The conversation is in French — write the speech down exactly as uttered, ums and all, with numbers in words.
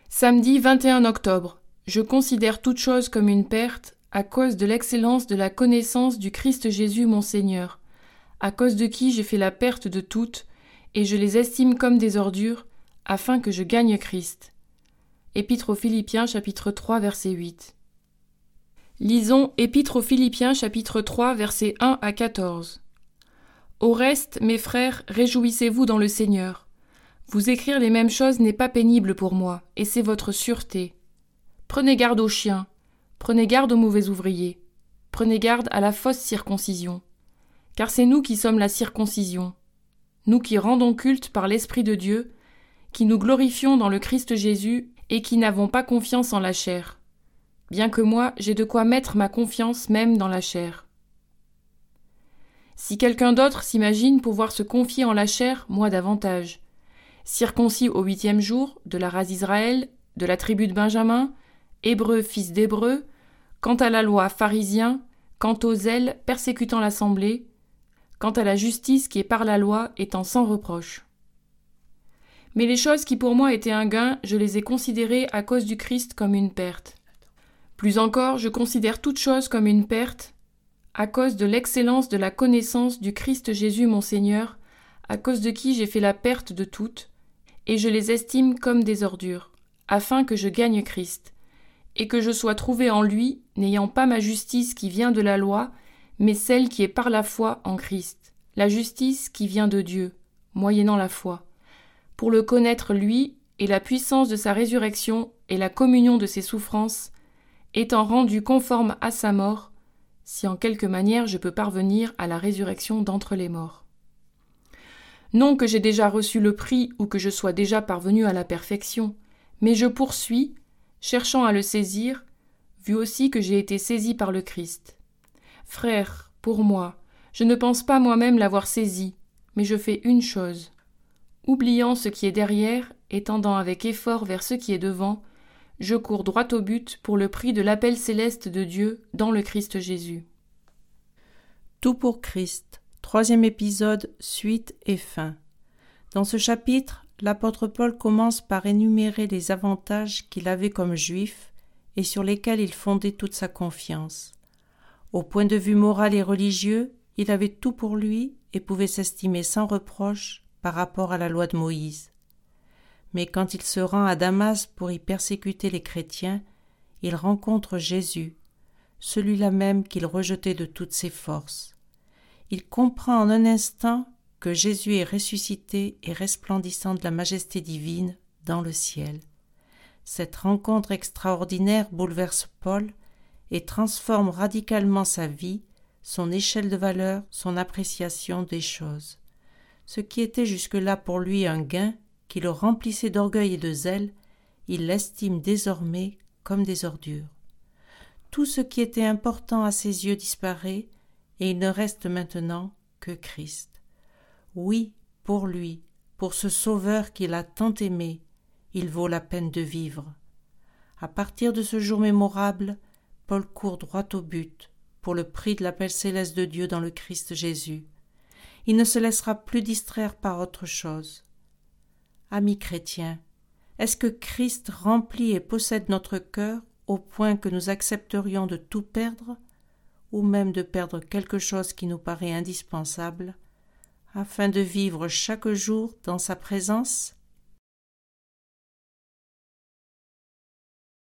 Samedi vingt et un octobre. Je considère toute chose comme une perte à cause de l'excellence de la connaissance du Christ Jésus mon Seigneur, à cause de qui j'ai fait la perte de toutes, et je les estime comme des ordures, afin que je gagne Christ. Épître aux Philippiens, chapitre trois, verset huit. Lisons Épître aux Philippiens, chapitre trois, versets un à quatorze. Au reste, mes frères, réjouissez-vous dans le Seigneur. Vous écrire les mêmes choses n'est pas pénible pour moi, et c'est votre sûreté. Prenez garde aux chiens, prenez garde aux mauvais ouvriers, prenez garde à la fausse circoncision. Car c'est nous qui sommes la circoncision, nous qui rendons culte par l'Esprit de Dieu, qui nous glorifions dans le Christ Jésus et qui n'avons pas confiance en la chair. Bien que moi, j'ai de quoi mettre ma confiance même dans la chair. Si quelqu'un d'autre s'imagine pouvoir se confier en la chair, moi davantage. Circoncis au huitième jour, de la race d'Israël, de la tribu de Benjamin, hébreu fils d'hébreu, quant à la loi pharisien, quant au zèle persécutant l'assemblée, quant à la justice qui est par la loi étant sans reproche. Mais les choses qui pour moi étaient un gain, je les ai considérées à cause du Christ comme une perte. Plus encore, je considère toute chose comme une perte, à cause de l'excellence de la connaissance du Christ Jésus mon Seigneur, à cause de qui j'ai fait la perte de toutes, et je les estime comme des ordures, afin que je gagne Christ, et que je sois trouvé en lui, n'ayant pas ma justice qui vient de la loi, mais celle qui est par la foi en Christ, la justice qui vient de Dieu, moyennant la foi, pour le connaître lui, et la puissance de sa résurrection, et la communion de ses souffrances, étant rendu conforme à sa mort, si en quelque manière je peux parvenir à la résurrection d'entre les morts. Non que j'ai déjà reçu le prix ou que je sois déjà parvenu à la perfection, mais je poursuis, cherchant à le saisir, vu aussi que j'ai été saisi par le Christ. Frères, pour moi, je ne pense pas moi-même l'avoir saisi, mais je fais une chose. Oubliant ce qui est derrière et tendant avec effort vers ce qui est devant, je cours droit au but pour le prix de l'appel céleste de Dieu dans le Christ Jésus. Tout pour Christ, troisième épisode, suite et fin. Dans ce chapitre, l'apôtre Paul commence par énumérer les avantages qu'il avait comme juif et sur lesquels il fondait toute sa confiance. Au point de vue moral et religieux, il avait tout pour lui et pouvait s'estimer sans reproche par rapport à la loi de Moïse. Mais quand il se rend à Damas pour y persécuter les chrétiens, il rencontre Jésus, celui-là même qu'il rejetait de toutes ses forces. Il comprend en un instant que Jésus est ressuscité et resplendissant de la majesté divine dans le ciel. Cette rencontre extraordinaire bouleverse Paul et transforme radicalement sa vie, son échelle de valeur, son appréciation des choses. Ce qui était jusque-là pour lui un gain, qui le remplissait d'orgueil et de zèle, il l'estime désormais comme des ordures. Tout ce qui était important à ses yeux disparaît, et il ne reste maintenant que Christ. Oui, pour lui, pour ce Sauveur qu'il a tant aimé, il vaut la peine de vivre. À partir de ce jour mémorable, Paul court droit au but, pour le prix de l'appel céleste de Dieu dans le Christ Jésus. Il ne se laissera plus distraire par autre chose. Amis chrétiens, est-ce que Christ remplit et possède notre cœur au point que nous accepterions de tout perdre, ou même de perdre quelque chose qui nous paraît indispensable, afin de vivre chaque jour dans sa présence ?